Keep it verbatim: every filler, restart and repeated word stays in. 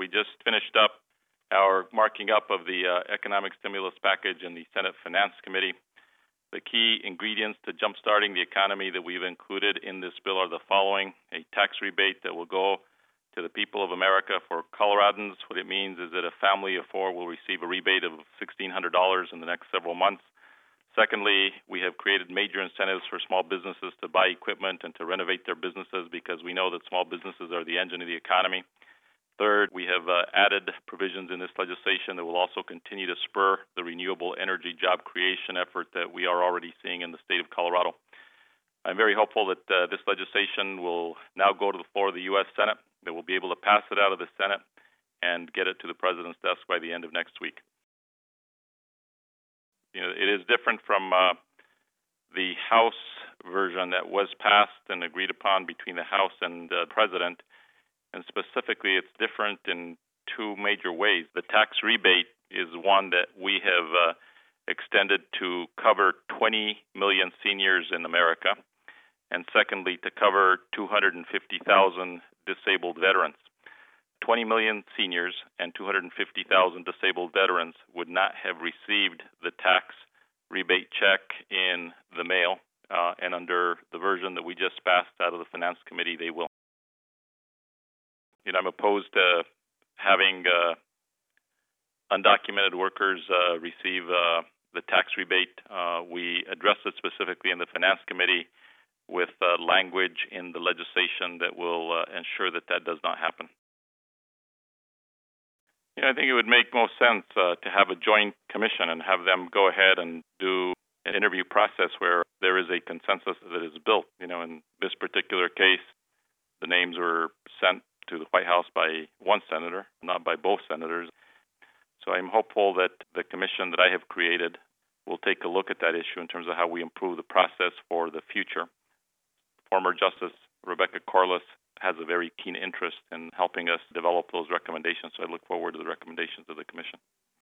We just finished up our marking up of the uh, economic stimulus package in the Senate Finance Committee. The key ingredients to jumpstarting the economy that we've included in this bill are the following: a tax rebate that will go to the people of America. For Coloradans, what it means is that a family of four will receive a rebate of sixteen hundred dollars in the next several months. Secondly, we have created major incentives for small businesses to buy equipment and to renovate their businesses, because we know that small businesses are the engine of the economy. Third, we have uh, added provisions in this legislation that will also continue to spur the renewable energy job creation effort that we are already seeing in the state of Colorado. I'm very hopeful that uh, this legislation will now go to the floor of the U S Senate, that we'll be able to pass it out of the Senate and get it to the President's desk by the end of next week. You know, it is different from uh, the House version that was passed and agreed upon between the House and the uh, President. And specifically, it's different in two major ways. The tax rebate is one that we have uh, extended to cover twenty million seniors in America, and secondly, to cover two hundred fifty thousand disabled veterans. twenty million seniors and two hundred fifty thousand disabled veterans would not have received the tax rebate check in the mail, uh, and under the version that we just passed out of the Finance Committee, they will. You know, I'm opposed to having uh, undocumented workers uh, receive uh, the tax rebate. Uh, we addressed it specifically in the Finance Committee with uh, language in the legislation that will uh, ensure that that does not happen. You know, I think it would make most sense uh, to have a joint commission and have them go ahead and do an interview process where there is a consensus that is built. You know, in this particular case, the names were sent to the White House by one senator, not by both senators. So I'm hopeful that the commission that I have created will take a look at that issue in terms of how we improve the process for the future. Former Justice Rebecca Corliss has a very keen interest in helping us develop those recommendations, so I look forward to the recommendations of the commission.